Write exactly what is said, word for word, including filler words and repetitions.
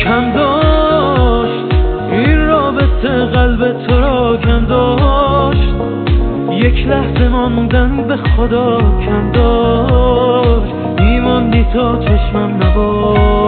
کم داشت این رابطه، قلب تو را کم داشت، یک لحظه ماندن به خدا کم داشت، میماندی تا چشمم نباشت.